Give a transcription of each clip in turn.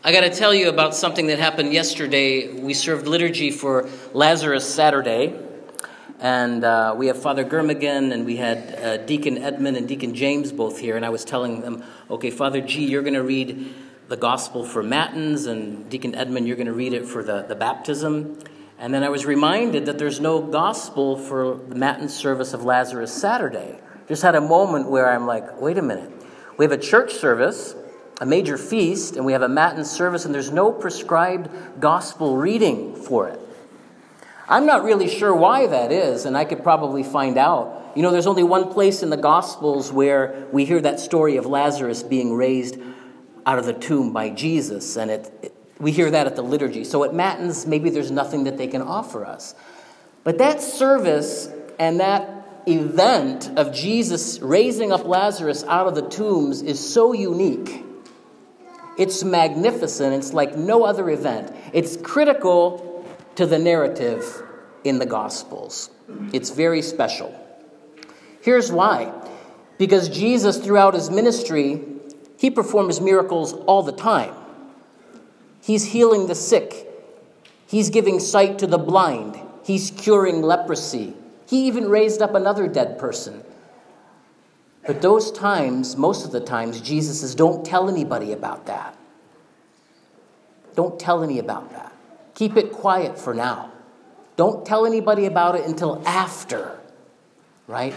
I got to tell you about something that happened yesterday. We served liturgy for Lazarus Saturday, and we have Father Germigan, and we had Deacon Edmund and Deacon James both here, and I was telling them, okay, Father G, you're going to read the Gospel for Matins, and Deacon Edmund, you're going to read it for the baptism. And then I was reminded that there's no Gospel for the Matins service of Lazarus Saturday. Just had a moment where I'm like, wait a minute. We have a church service, a major feast, and we have a Matins service, and there's no prescribed gospel reading for it. I'm not really sure why that is, and I could probably find out. You know, there's only one place in the Gospels where we hear that story of Lazarus being raised out of the tomb by Jesus, and we hear that at the liturgy. So at Matins, maybe there's nothing that they can offer us. But that service and that event of Jesus raising up Lazarus out of the tombs is so unique. It's magnificent. It's like no other event. It's critical to the narrative in the Gospels. It's very special. Here's why. Because Jesus, throughout his ministry, he performs miracles all the time. He's healing the sick. He's giving sight to the blind. He's curing leprosy. He even raised up another dead person. But those times, most of the times, Jesus says, don't tell anybody about that. Don't tell any about that. Keep it quiet for now. Don't tell anybody about it until after, right?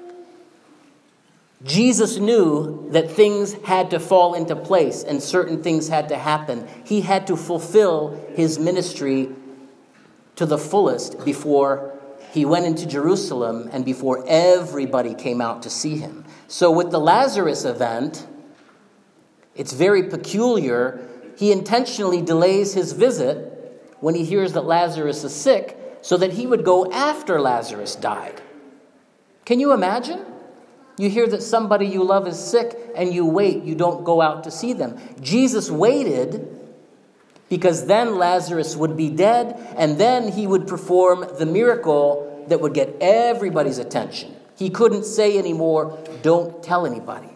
Jesus knew that things had to fall into place and certain things had to happen. He had to fulfill his ministry to the fullest before he went into Jerusalem and before everybody came out to see him. So with the Lazarus event, it's very peculiar. He intentionally delays his visit when he hears that Lazarus is sick so that he would go after Lazarus died. Can you imagine? You hear that somebody you love is sick and you wait. You don't go out to see them. Jesus waited because then Lazarus would be dead, and then he would perform the miracle that would get everybody's attention. He couldn't say anymore, don't tell anybody.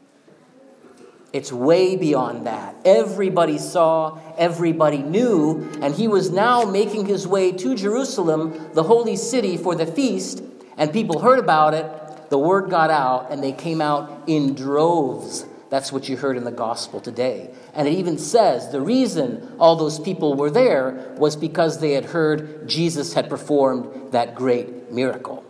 It's way beyond that. Everybody saw, everybody knew, and he was now making his way to Jerusalem, the holy city, for the feast, and people heard about it. The word got out, and they came out in droves. That's what you heard in the gospel today. And it even says the reason all those people were there was because they had heard Jesus had performed that great miracle.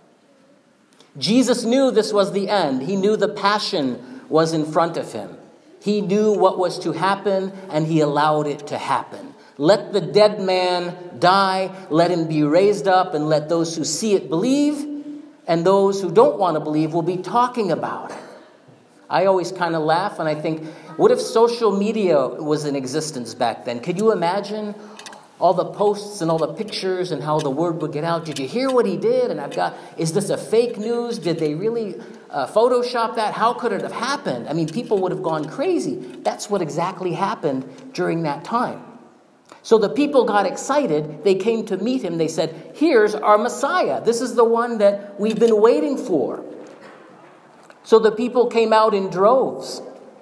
Jesus knew this was the end. He knew the passion was in front of him. He knew what was to happen, and he allowed it to happen. Let the dead man die, let him be raised up, and let those who see it believe, and those who don't want to believe will be talking about it. I always kind of laugh and I think, what if social media was in existence back then? Could you imagine all the posts and all the pictures and how the word would get out? Did you hear what he did? And is this a fake news? Did they really Photoshop that? How could it have happened? I mean, people would have gone crazy. That's what exactly happened during that time. So the people got excited. They came to meet him. They said, here's our Messiah. This is the one that we've been waiting for. So the people came out in droves.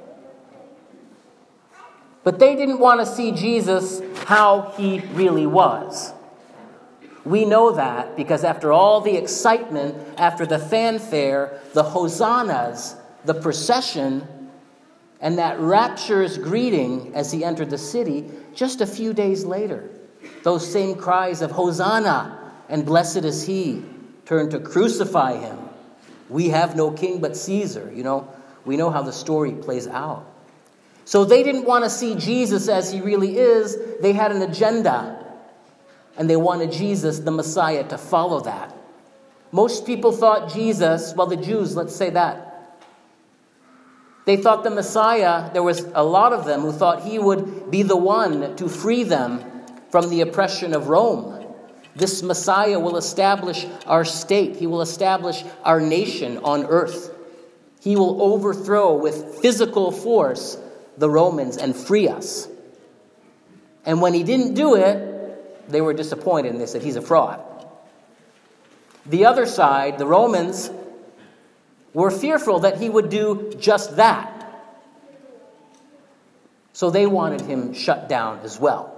But they didn't want to see Jesus how he really was. We know that because after all the excitement, after the fanfare, the hosannas, the procession, and that rapturous greeting as he entered the city, just a few days later, those same cries of Hosanna and blessed is he turned to crucify him. We have no king but Caesar. You know, we know how the story plays out. So they didn't want to see Jesus as he really is. They had an agenda. And they wanted Jesus, the Messiah, to follow that. Most people thought Jesus, well, the Jews, let's say that. They thought the Messiah, there was a lot of them who thought he would be the one to free them from the oppression of Rome. This Messiah will establish our state. He will establish our nation on earth. He will overthrow with physical force the Romans and free us. And when he didn't do it, they were disappointed and they said, he's a fraud. The other side, the Romans, were fearful that he would do just that. So they wanted him shut down as well.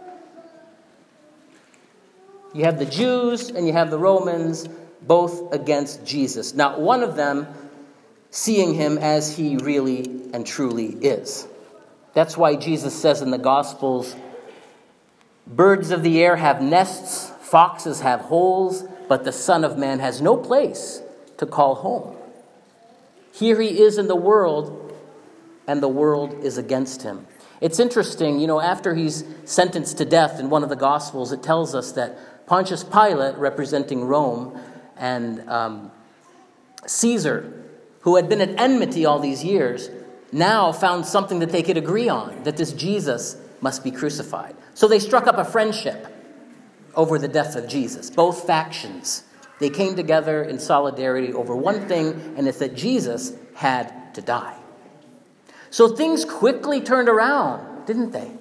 You have the Jews and you have the Romans, both against Jesus. Not one of them seeing him as he really and truly is. That's why Jesus says in the Gospels, birds of the air have nests, foxes have holes, but the Son of Man has no place to call home. Here he is in the world, and the world is against him. It's interesting, after he's sentenced to death in one of the Gospels, it tells us that Pontius Pilate, representing Rome, and Caesar, who had been at enmity all these years, now found something that they could agree on, that this Jesus must be crucified. So they struck up a friendship over the death of Jesus. Both factions, they came together in solidarity over one thing, and it's that Jesus had to die. So things quickly turned around, didn't they?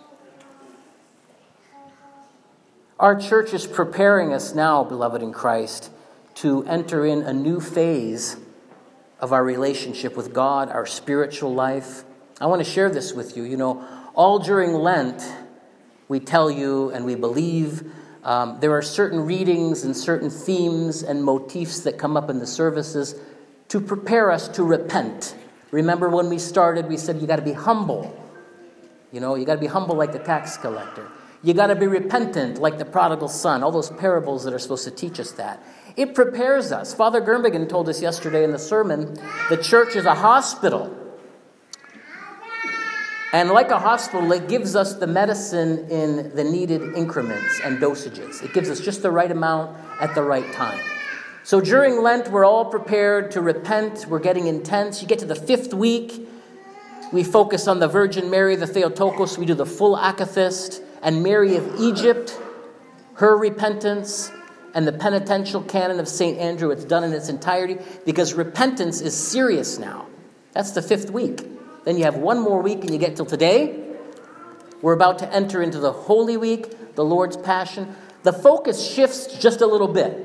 Our church is preparing us now, beloved in Christ, to enter in a new phase of our relationship with God, our spiritual life. I want to share this with you. All during Lent, we tell you and we believe there are certain readings and certain themes and motifs that come up in the services to prepare us to repent. Remember when we started, we said you got to be humble. You got to be humble like the tax collector. You got to be repentant like the prodigal son. All those parables that are supposed to teach us that. It prepares us. Father Germigan told us yesterday in the sermon, the church is a hospital. And like a hospital, it gives us the medicine in the needed increments and dosages. It gives us just the right amount at the right time. So during Lent, we're all prepared to repent. We're getting intense. You get to the 5th week, we focus on the Virgin Mary, the Theotokos. We do the full akathist. And Mary of Egypt, her repentance, and the penitential canon of St. Andrew. It's done in its entirety because repentance is serious now. That's the 5th week. Then you have one more week and you get till today. We're about to enter into the Holy Week, the Lord's Passion. The focus shifts just a little bit.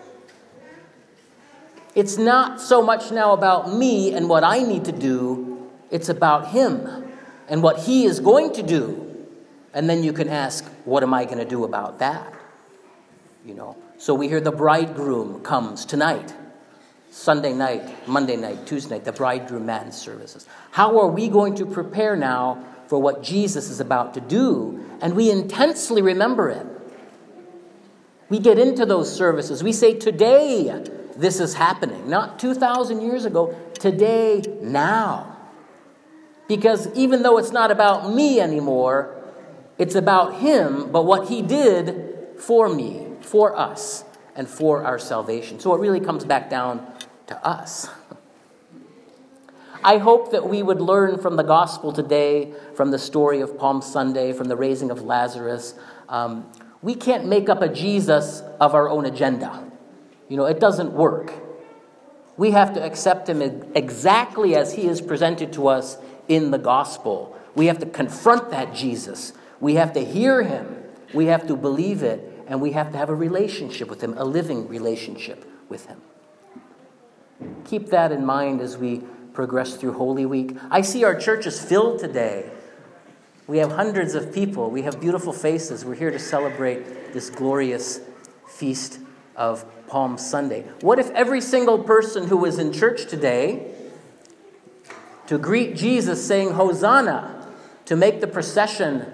It's not so much now about me and what I need to do. It's about him and what he is going to do. And then you can ask, what am I going to do about that? So we hear the bridegroom comes tonight, Sunday night, Monday night, Tuesday night, the bridegroom mass services. How are we going to prepare now for what Jesus is about to do? And we intensely remember it. We get into those services. We say, today, this is happening. Not 2,000 years ago, today, now. Because even though it's not about me anymore, it's about him, but what he did for me, for us, and for our salvation. So it really comes back down to us. I hope that we would learn from the gospel today, from the story of Palm Sunday, from the raising of Lazarus. We can't make up a Jesus of our own agenda. It doesn't work. We have to accept him exactly as he is presented to us in the gospel. We have to confront that Jesus. We have to hear him, we have to believe it, and we have to have a relationship with him, a living relationship with him. Keep that in mind as we progress through Holy Week. I see our church is filled today. We have hundreds of people. We have beautiful faces. We're here to celebrate this glorious feast of Palm Sunday. What if every single person who was in church today to greet Jesus saying Hosanna, to make the procession,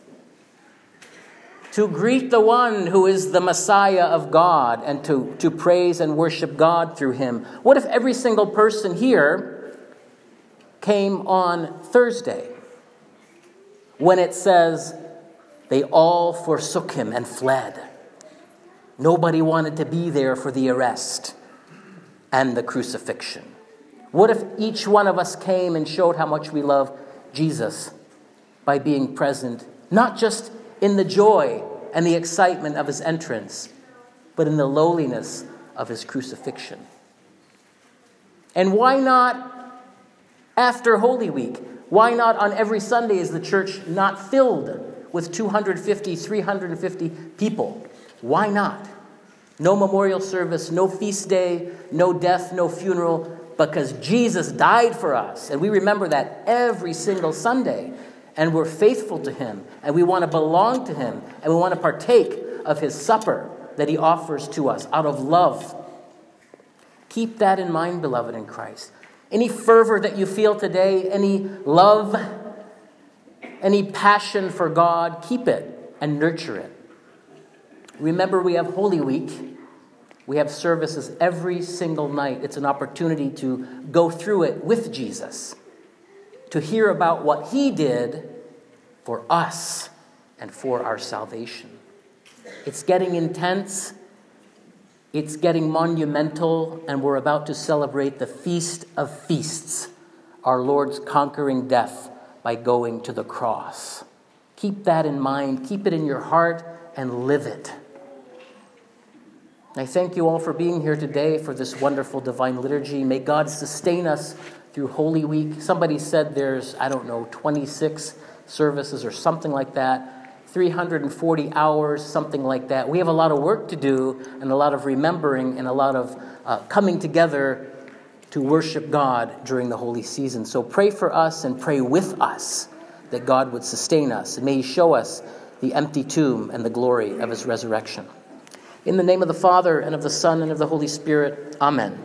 to greet the one who is the Messiah of God and to praise and worship God through him. What if every single person here came on Thursday when it says they all forsook him and fled? Nobody wanted to be there for the arrest and the crucifixion. What if each one of us came and showed how much we love Jesus by being present, not just in the joy and the excitement of his entrance, but in the lowliness of his crucifixion? And why not after Holy Week? Why not on every Sunday is the church not filled with 250, 350 people? Why not? No memorial service, no feast day, no death, no funeral, because Jesus died for us. And we remember that every single Sunday. and we're faithful to him, and we want to belong to him, and we want to partake of his supper that he offers to us out of love. Keep that in mind, beloved in Christ. Any fervor that you feel today, any love, any passion for God, keep it and nurture it. Remember, we have Holy Week. We have services every single night. It's an opportunity to go through it with Jesus, to hear about what he did for us and for our salvation. It's getting intense. It's getting monumental, and we're about to celebrate the Feast of Feasts, our Lord's conquering death by going to the cross. Keep that in mind. Keep it in your heart and live it. I thank you all for being here today for this wonderful divine liturgy. May God sustain us through Holy Week. Somebody said there's, 26 services or something like that. 340 hours, something like that. We have a lot of work to do and a lot of remembering and a lot of coming together to worship God during the holy season. So pray for us and pray with us that God would sustain us. And may he show us the empty tomb and the glory of his resurrection. In the name of the Father, and of the Son, and of the Holy Spirit, amen.